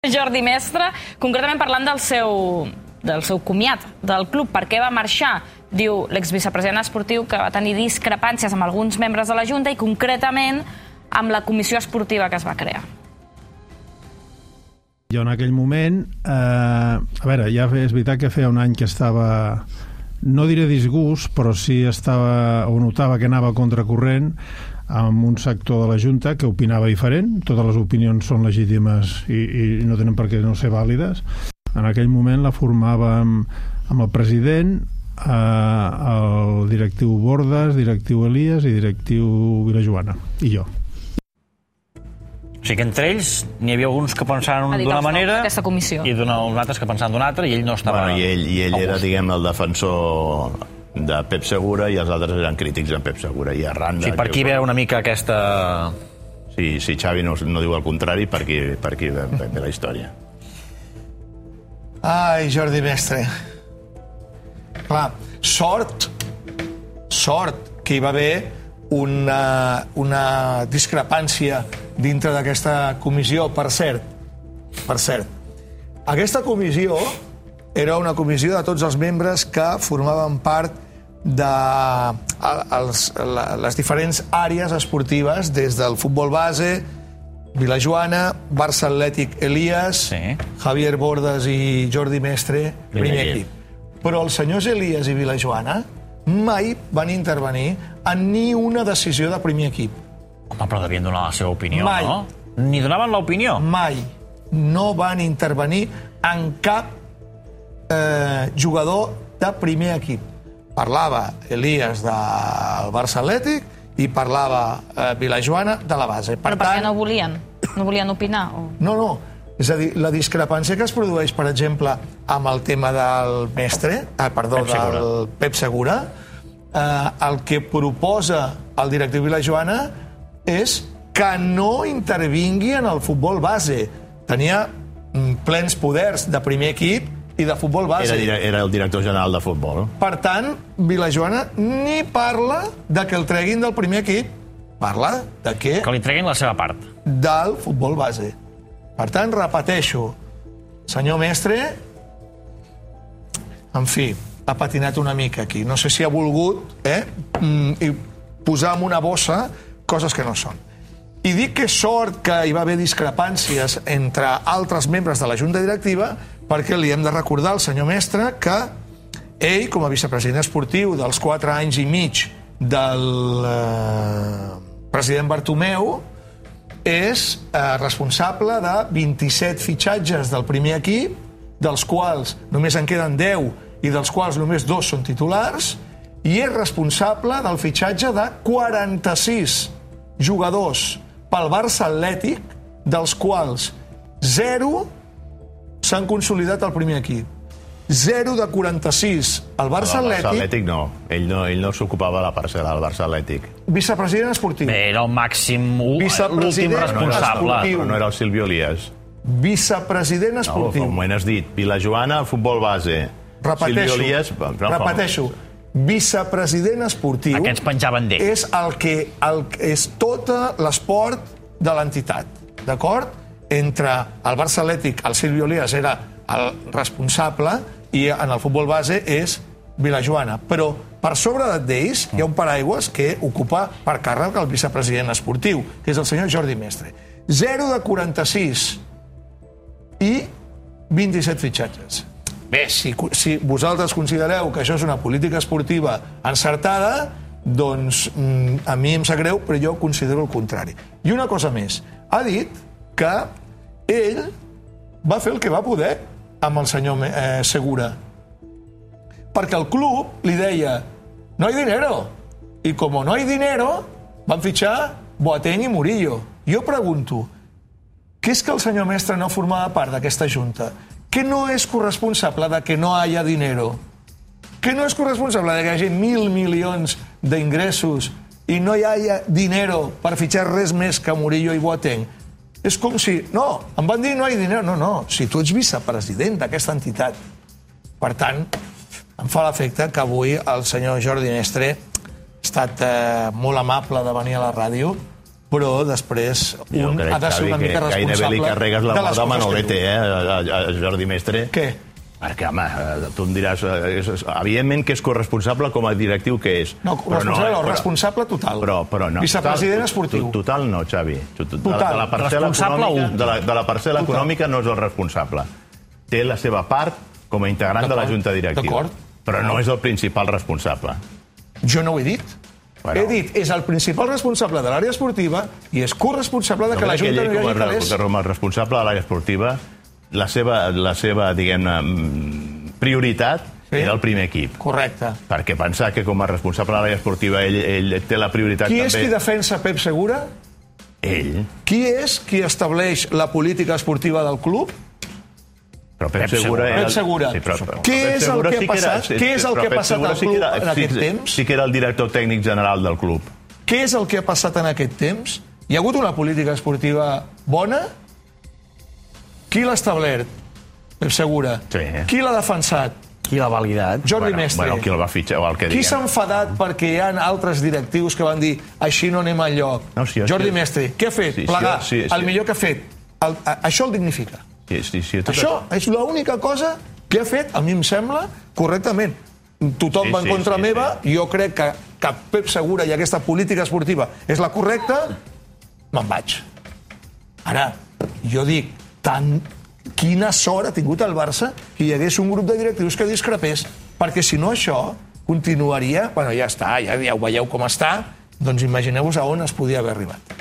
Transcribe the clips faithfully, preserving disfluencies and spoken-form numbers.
Jordi Mestre, concretament parlant del seu, del seu comiat del club, per què va marxar. Diu l'exvicepresident esportiu que va tenir discrepàncies amb alguns membres de la Junta i concretament amb la comissió esportiva que es va crear. Jo en aquell moment, eh, a veure, ja és veritat que feia un any que estava, no diré disgust, però sí estava, o notava que anava contracorrent amb un sector de la Junta que opinava diferent. Totes les opinions són legítimes i, i no tenen per què no ser vàlides. En aquell moment la formàvem amb el president, eh, el directiu Bordes, directiu Elias i directiu Vilajoana, i jo. O sigui que entre ells n'hi havia alguns que pensaven d'una manera i uns altres que pensaven d'una altra i ell no estava... Bueno, i ell, i ell era, diguem, el defensor de Pep Segura i els altres eren crítics de Pep Segura. I arran de... Sí, per aquí ve una mica aquesta... Sí, si Xavi no, no diu el contrari, per aquí, per aquí ve, ve la història. Ai, Jordi Mestre. Clar, sort, sort que hi va haver una, una discrepància dintre d'aquesta comissió. Per cert, per cert, aquesta comissió era una comissió de tots els membres que formaven part de els, les diferents àrees esportives, des del futbol base, Vilajoana, Barça Atlètic Elias, sí. Javier Bordes i Jordi Mestre, primer equip. Però els senyors Elias i Vilajoana mai van intervenir en ni una decisió de primer equip. Home, però devien donar la seva opinió, mai. No? Ni donaven l'opinió? Mai. No van intervenir en cap eh, jugador de primer equip. Parlava Elias del Barça Atlètic i parlava eh, Vilajoana de la base. Per Però per tant, què no volien? No volien opinar? O... No, no. És a dir, la discrepància que es produeix, per exemple, amb el tema del mestre, eh, perdó, Pep Segura. del Pep Segura, eh, el que proposa el directiu Vilajoana és que no intervingui en el futbol base. Tenia plens poders de primer equip i de futbol base. Era, era el director general de futbol. Per tant, Vilajoana ni parla de que el treguin del primer equip, parla de que... Que li treguin la seva part. Del futbol base. Per tant, repeteixo, senyor Mestre, en fi, ha patinat una mica aquí. No sé si ha volgut eh, posar en una bossa coses que no són. I dic que sort que hi va haver discrepàncies entre altres membres de la Junta Directiva, perquè li hem de recordar al senyor Mestre que ell, com a vicepresident esportiu dels quatre anys i mig del eh, president Bartomeu, és eh, responsable de vint-i-set fitxatges del primer equip, dels quals només en queden deu i dels quals només dos són titulars, i és responsable del fitxatge de quaranta-sis jugadors pel Barça Atlètic, dels quals zero s'han consolidat al primer equip. zero de quaranta-sis al Barça Atlètic... El Barça Atlètic no. Ell no, ell no s'ocupava de la parcel·la del Barça Atlètic. Vicepresident esportiu. Bé, era el màxim, l'últim responsable. Però no era el Silvio Elias. Vicepresident esportiu. No, fa un moment has dit Vilajoana, futbol base. Repeteixo, Silvio Elias... repeteixo. Vicepresident esportiu... Aquests penjaven d'ell. És el que el, és tot l'esport de l'entitat, d'acord? Entre el Barça Atlètic, el Silvio Elias era el responsable i en el futbol base és Vilajoana. Però per sobre d'ells hi ha un paraigües que ocupa per càrrec el vicepresident esportiu, que és el senyor Jordi Mestre. zero de quaranta-sis i vint-i-set fitxatges. Bé, si, si vosaltres considereu que això és una política esportiva encertada, doncs a mi em sap greu, però jo considero el contrari. I una cosa més. Ha dit que ell va fer el que va poder amb el senyor eh, Segura. Perquè el club li deia no hay dinero. I com no hay dinero, van fitxar Boateng i Murillo. Jo pregunto, què és que el senyor Mestre no formava part d'aquesta junta? Que no és corresponsable de que no haya dinero? Que no és corresponsable de que hi hagi mil milions d'ingressos i no hi hagi dinero per fitxar res més que Murillo i Boateng? És com si... No, em van dir no hi ha dinero. No, no, si tu ets vicepresident d'aquesta entitat. Per tant, em fa l'efecte que avui el senyor Jordi Mestre ha estat eh, molt amable de venir a la ràdio però després un ha de ser una mica responsable gairebé li carregues la mà de Manolete, eh, a Jordi Mestre. Què? Perquè, home, tu em diràs, evidentment que és corresponsable com a directiu que és. No, corresponsable no, responsable total. Però, però no. Vicepresident esportiu. Total no, Xavi. Total. De la parcel·la econòmica, de la, de la parcel·la econòmica no és el responsable. Té la seva part com a integrant de la Junta Directiva. Però no és el principal responsable. Jo no ho he dit. Bueno. He dit, és el principal responsable de l'àrea esportiva i és corresponsable de que la Junta no hi hagi calés. Com a responsable de l'àrea esportiva, la seva, la seva diguem-ne, prioritat sí. era el primer equip. Correcte. Perquè pensar que com a responsable de l'àrea esportiva ell, ell té la prioritat qui també... Qui és qui defensa Pep Segura? Ell. Qui és qui estableix la política esportiva del club? Però Pep, Pep Segura... Pep Segura. Sí, però, però, què és el que ha passat, sí què és el que ha passat al club en aquest temps? Sí que era el director tècnic general del club. Què és el que ha passat en aquest temps? Hi ha hagut una política esportiva bona? Qui l'ha establert? Pep Segura. Sí. Qui l'ha defensat? Qui l'ha validat? Jordi bueno, Mestre. Bueno, qui el va fitxar, o el que qui diguem. s'ha enfadat perquè hi ha altres directius que van dir així no anem enlloc? No, sí, Jordi sí. Mestre. Què ha fet? Sí, Plegar. Sí, sí, sí. El millor que ha fet. El, a, això el dignifica. Sí, sí, sí, tot això és l'única cosa que ha fet, a mi em sembla, correctament. Tothom sí, va en contra sí, meva, sí. jo crec que, que Pep Segura i aquesta política esportiva és la correcta, me'n vaig. Ara, jo dic, tant quina sort ha tingut el Barça que hi hagués un grup de directius que discrepés, perquè si no això continuaria, bueno, ja està, ja, ja ho veieu com està, doncs imagineu-vos a on es podia haver arribat.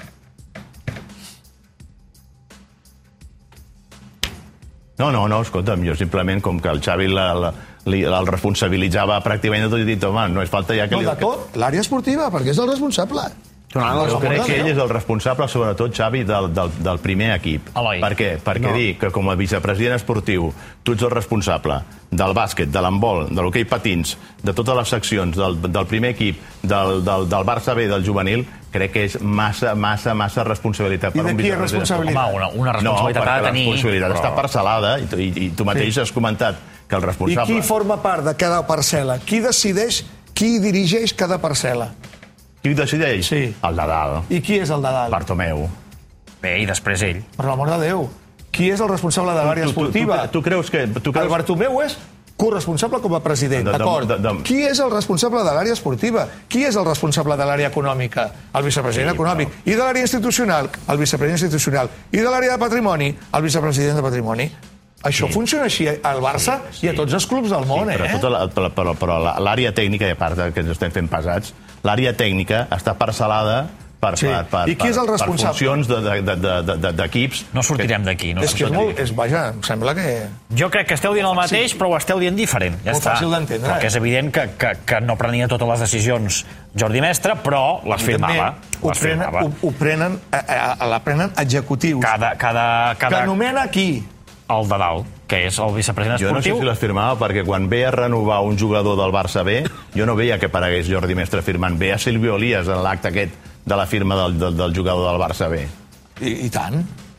No, no, no, escolta'm, jo simplement, com que el Xavi la, la, li, el responsabilitzava pràcticament de tot, i dit, home, no és falta ja que... No, de tot, l'àrea esportiva, perquè és el responsable. No, no, jo crec que ell és el responsable, sobretot, Xavi, del, del, del primer equip. Eloi. Per què? Perquè no. dir que com a vicepresident esportiu tu ets el responsable del bàsquet, de l'handbol, de l'hoquei patins, de totes les seccions, del, del primer equip, del, del, del Barça B, del juvenil, crec que és massa, massa, massa responsabilitat per un vicepresident. I de qui és responsabilitat? Home, una, una responsabilitat no, ha de tenir... No, perquè la responsabilitat però... està parcel·lada, i, i, i tu mateix sí. has comentat que el responsable... I qui forma part de cada parcel·la? Qui decideix, qui dirigeix cada parcel·la? Qui decideix? Sí. El de dalt. I qui és el de dalt? Bartomeu. Bé, i després ell. Per l'amor de Déu. Qui és el responsable de l'àrea esportiva? Tu, tu, tu, tu creus que... Tu creus... El Bartomeu és corresponsable com a president, d'acord. Qui és el responsable de l'àrea esportiva? Qui és el responsable de l'àrea econòmica? El vicepresident sí, econòmic. Però... I de l'àrea institucional? El vicepresident institucional. I de l'àrea de patrimoni? El vicepresident de patrimoni. Això sí. funciona així al Barça sí, sí. i a tots els clubs del món, sí, però eh? Tota la, però però, però l'àrea tècnica, i a part que ens estem fent pesats, l'àrea tècnica està parcel·lada per, sí. per, per, I qui és el per responsable? funcions d'equips. No sortirem d'aquí. No és que és molt... És, vaja, em sembla que... Jo crec que esteu dient el mateix, sí. però ho esteu dient diferent. Ja molt està. fàcil d'entendre. Perquè és evident que, que, que no prenia totes les decisions Jordi Mestre, però les firmava. Ho les prenen, firmava. ho, ho prenen, a, a, la prenen executius. Cada, cada, cada... Que nomena qui? El de dalt, que és el vicepresident esportiu. Jo no sé si les firmava, perquè quan ve a renovar un jugador del Barça B, jo no veia que aparegués Jordi Mestre firmant. Ve a Silvio Elias en l'acte aquest de la firma del, del, del jugador del Barça B. I, i tant.